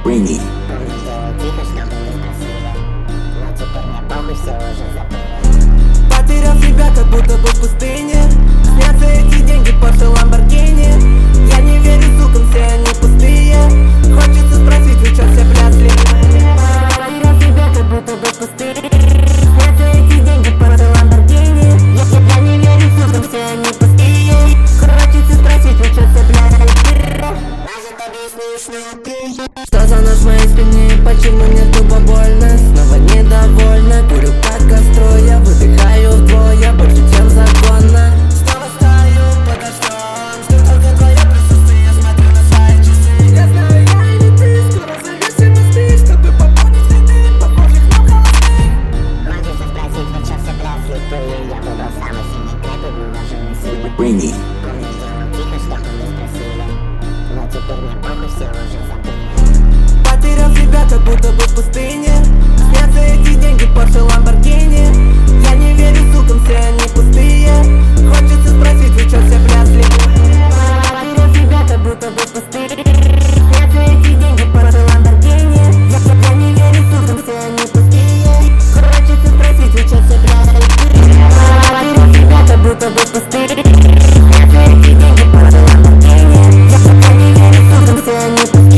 Brainy. Тихо, чтобы не спросили, но теперь мне похуй, все уже забыли. Потерял себя, как будто был в пустыне. Снятся эти деньги, Porsche, Lamborghini. Я не верю, сукам, все они пустые. Хочется спросить, вы чё все плясли? Потерял себя, как будто был в пустыне. Снятся эти деньги, Porsche, Lamborghini. Я не верю, сукам, все они пустые. Хочется спросить, вы чё все плясли? Может, объяснишь мне? Что за нож в моей спине, почему мне тупо больно? Снова недовольна, курю как костру, я выдыхаю вдвое, больше чем законно. Снова стою под дождем, жду только твое присутствие, смотрю на свои часы. Я знаю, я или ты, скоро завесим мосты, чтобы пополнить ряды похожих на холостых. Хочется спросить, вы чё все плясли? Я выбрал самый сильный трек и умноженный силы. Brainy. Помню, делал тихо, чтобы не спросили, но теперь мне похуй, все уже забыли. Потерял себя, как будто был в пустыне. Снятся эти деньги, Porsche, Lamborghini. Я не верю, сукам, все они пустые. Хочется спросить, вы чё все плясли? Потерял себя, как будто был в пустыне. Снятся эти деньги, Porsche, Lamborghini. Я не верю, сукам, все они пустые. Хочется спросить, вы чё все плясли? Потерял себя, как будто был в пустыне. Снятся эти деньги, Porsche, Lamborghini. Я не верю, сукам, все они пустые.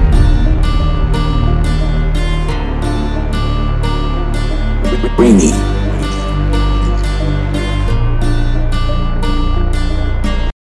Brainy.